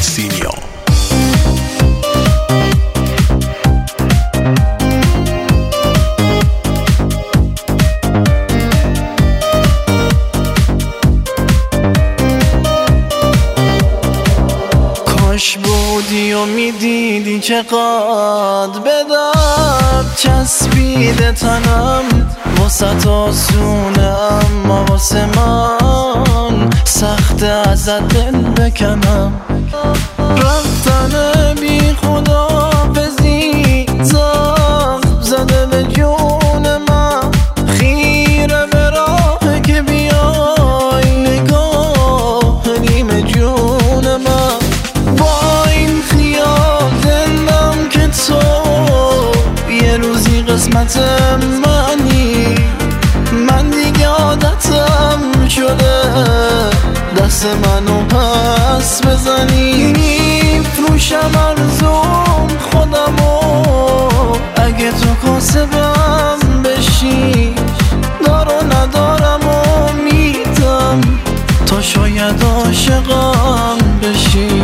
سینیا. کاش بودی و میدیدی چقدر به درد چسبیده تنم، واسه آسونه اما واسه من سخته ازت دل بکنم. رفتن بی خداحافظی زخم زده به جون من، خیره به راه که بیای نگاه نیمه جون من. با این خیال دلم که تو یه روزی قسمت منی، من دیگه عادتم شده دست منو پس بزنی. میفروشم ارزون خودمو اگه تو کاسبم بشی، دار و ندارم و میدم تا شاید عاشقم بشی.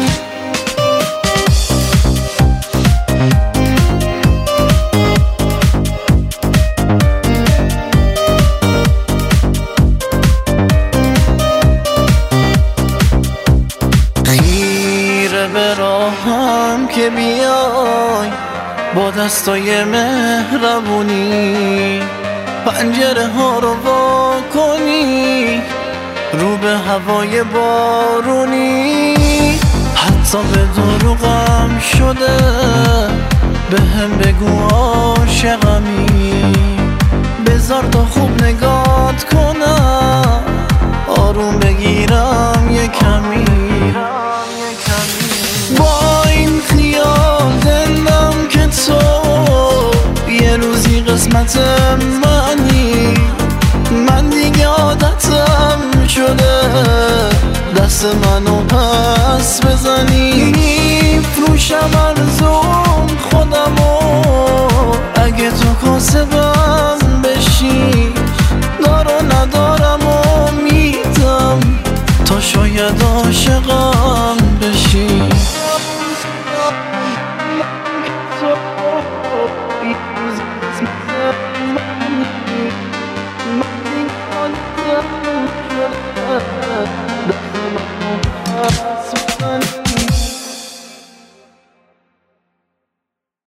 به راهم که بیای با دستای مهربونی، پنجره ها رو وا کنی رو به هوای بارونی. حتی به دروغم شده به هم بگو عاشقمی، بذار تا خوب نگات کنم آروم بگیرم یه کمی. با این خیال دلم که تو یه روزی قسمت منی، من دیگه عادتم شده دست منو پس بزنی. میفروشم ارزون خودمو اگه تو کاسبم بشی، دار و ندارم و میدم تا شاید عاشقم